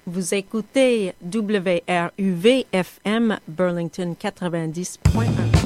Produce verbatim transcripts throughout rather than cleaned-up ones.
Vous écoutez W R U V F M Burlington quatre-vingt-dix point un.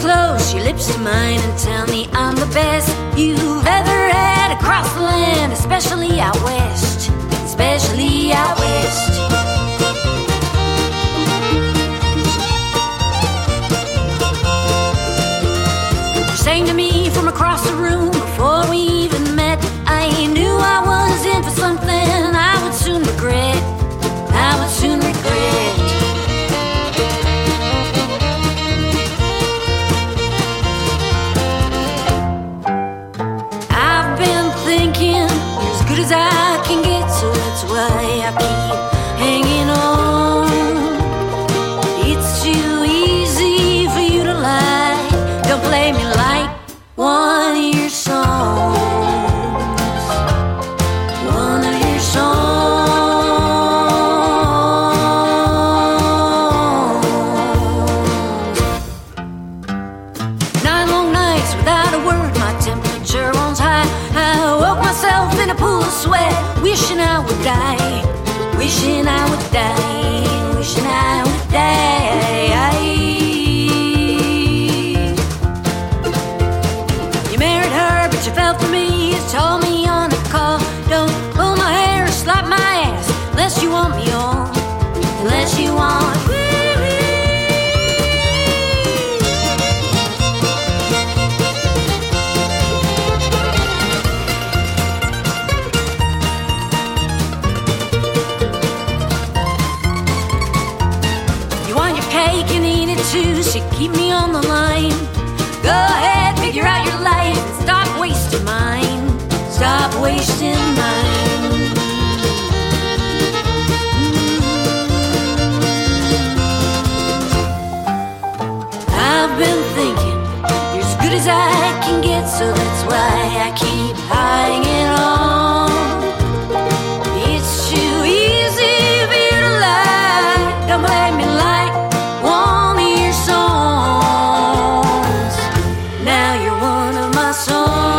close your lips to mine and tell me I'm the best you've ever had across the land, especially out west, especially out west. Saying to me from across the room before we even met, I knew I was in for something I would soon regret, I would soon regret. I've been thinking you're as good as I can get, so that's why I keep hanging on. It's too easy for you to lie, don't play me like one of your songs, one of your songs. Nine long nights without a word, my temperature runs high. I woke myself in a pool of sweat, wishing I would die, wishing I would die, wishing I would die. She fell for me, you told me on the call, don't pull my hair or slap my ass unless you want me on, unless you want. You want your cake and eat it too, so keep me on the line. Go ahead, figure out your life and stop wasting mine. Stop wasting mine. I've been thinking you're as good as I can get, so that's why I keep hanging on. It's too easy for you to lie, don't blame me like one of your songs. Now you're one of my songs.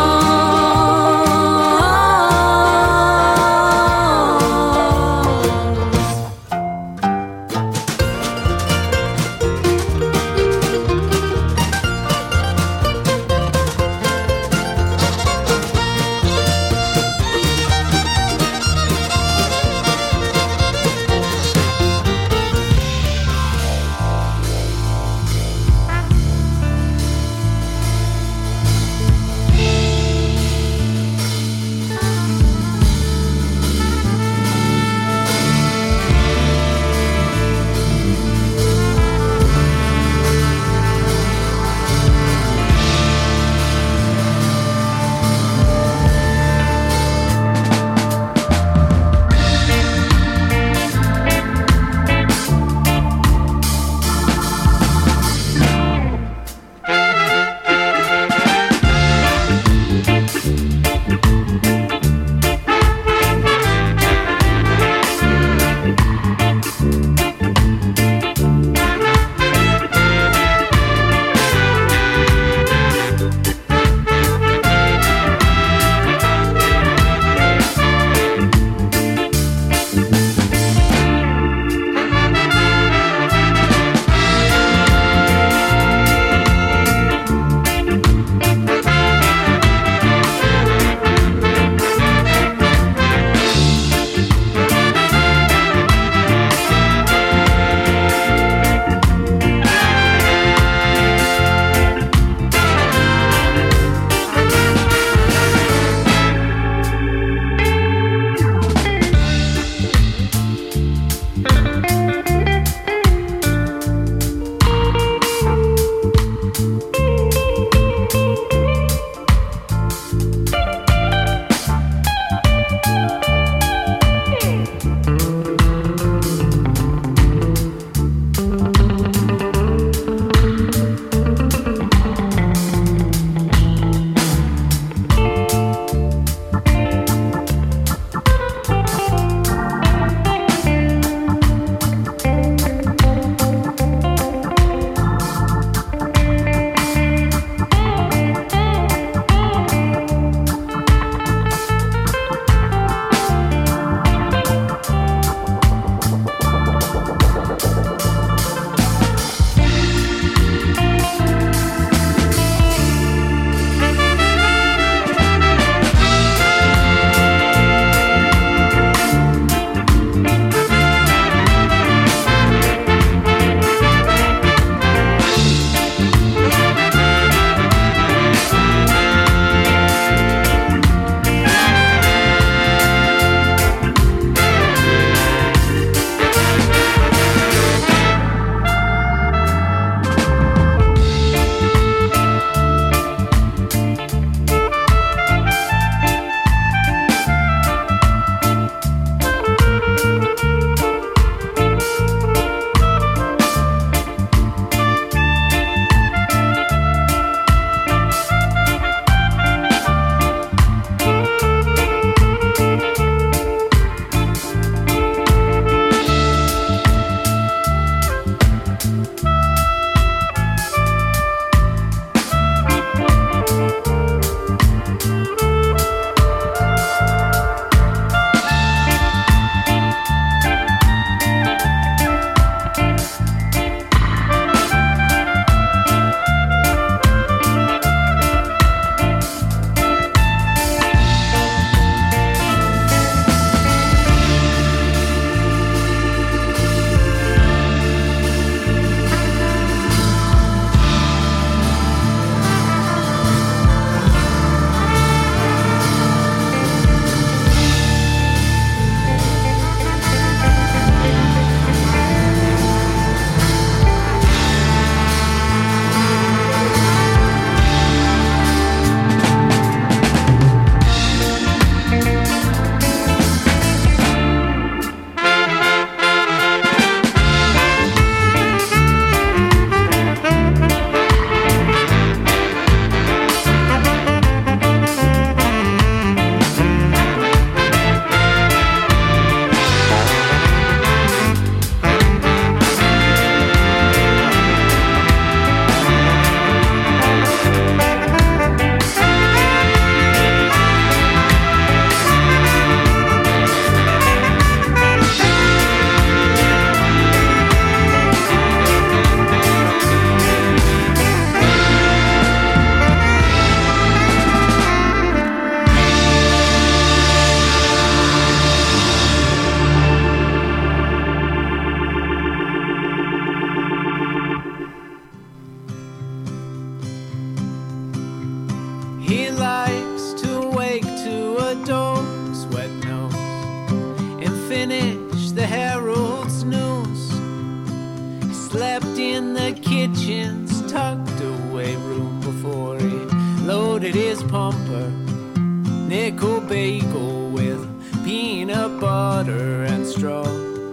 He likes to wake to a dog's wet nose and finish the Herald's news. He slept in the kitchen's tucked away room before he loaded his pumper. Nickel bagel with peanut butter and straw.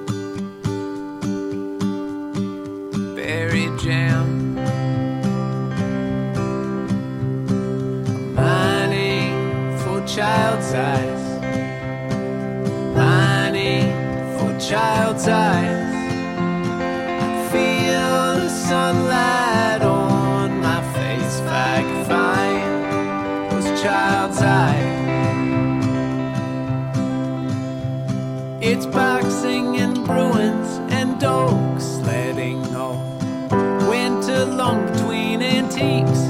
Berry jam. Mining for child's eyes. Mining for child's eyes. I feel the sunlight on my face if I could find those child's eyes. It's boxing and Bruins and dog sledding all winter long between antiques.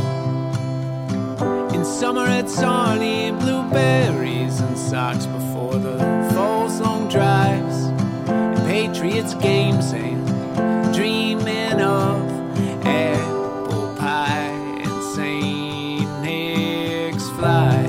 In summer it's Arnie, blueberries and socks before the fall's long drives. And Patriots games and dreaming of apple pie and Saint Nick's fly.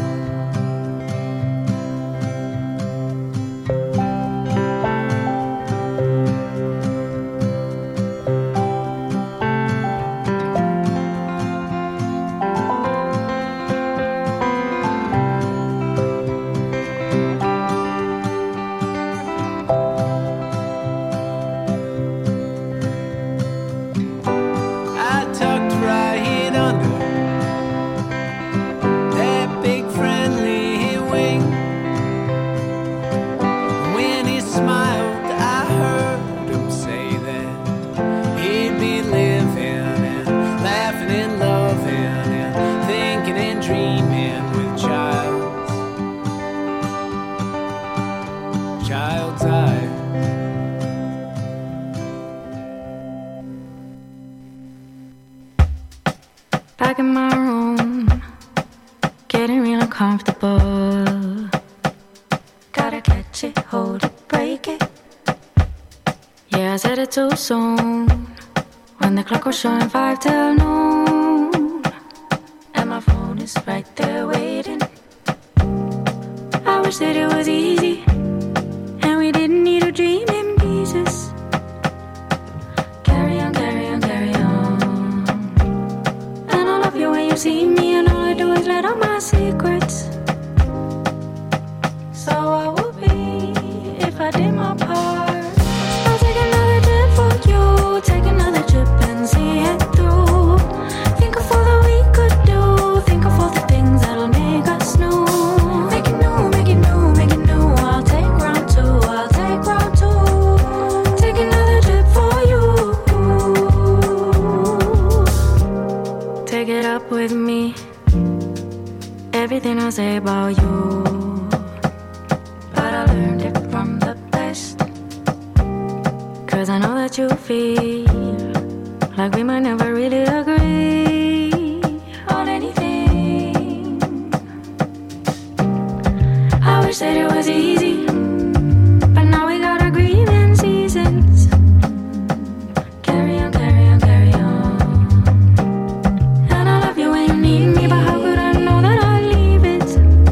Back in my room, getting real uncomfortable. Gotta catch it, hold it, break it. Yeah, I said it too soon, when the clock was showing five till noon. And my phone is right there waiting. I wish that it was easy, and we didn't need to dream in pieces. Carry on, carry on, carry on. And I love you when you see me, and all I do is let out my secrets. So I would be if I did my part. I'll take another trip for you, take another trip and see it through. Think of all that we could do, think of all the things that'll make us new. Make it new, make it new, make it new. I'll take round two, I'll take round two. Take another trip for you. Take it up with me, everything I say about you. But I learned it from the best, 'cause I know that you feel like we might never really agree on anything. I wish that it was easy, but now we got agreement seasons. Carry on, carry on, carry on. And I love you when you need me, but how could I know that I'd leave it?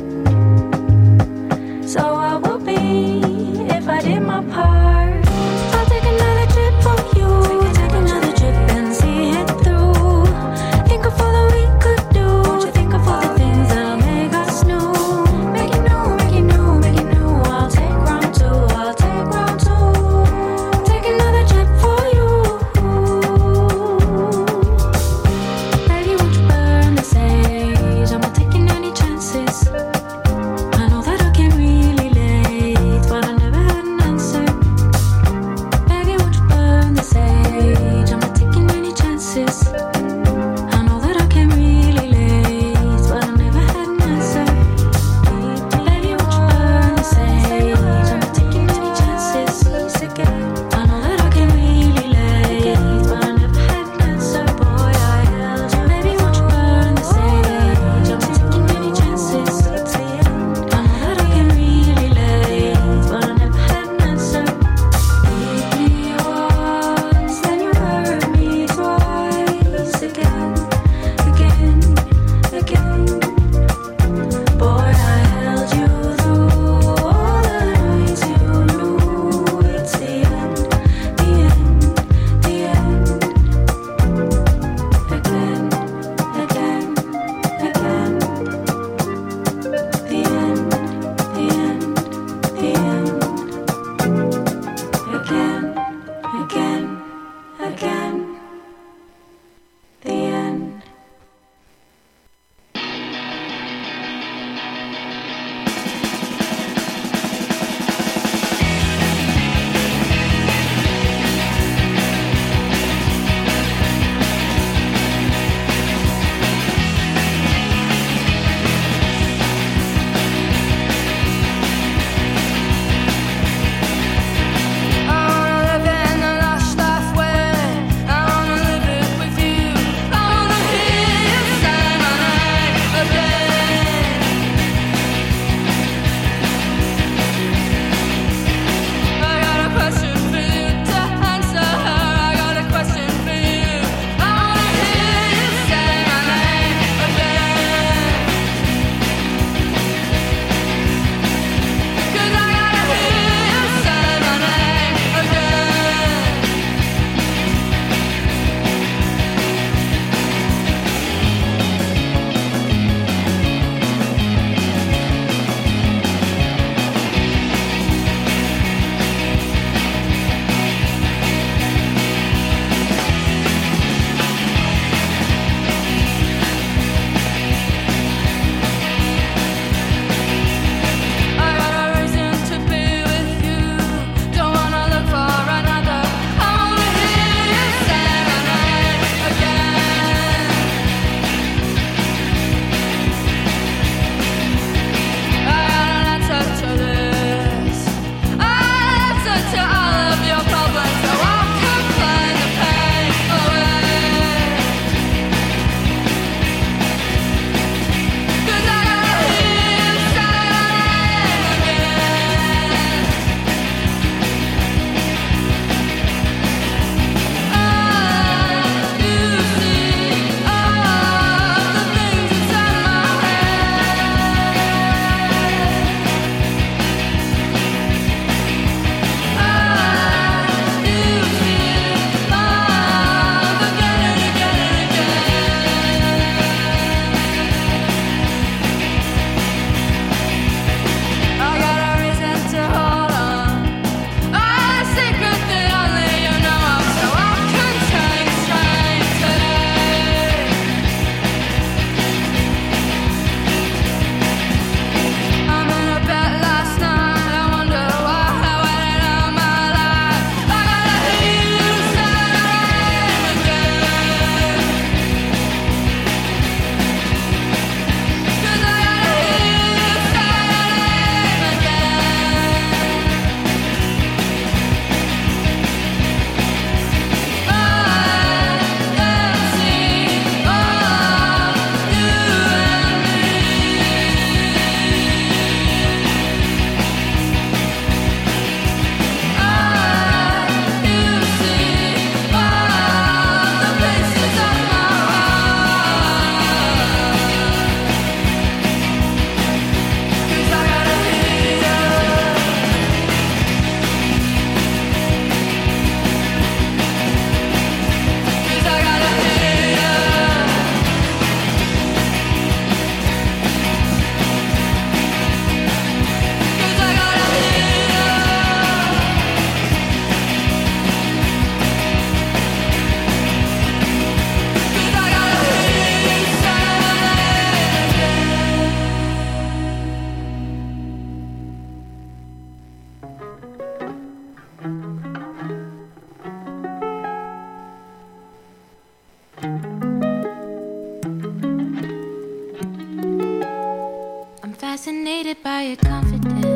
So I would be if I did my part. I'll take another trip for you, take another trip and see it through. by your confidence.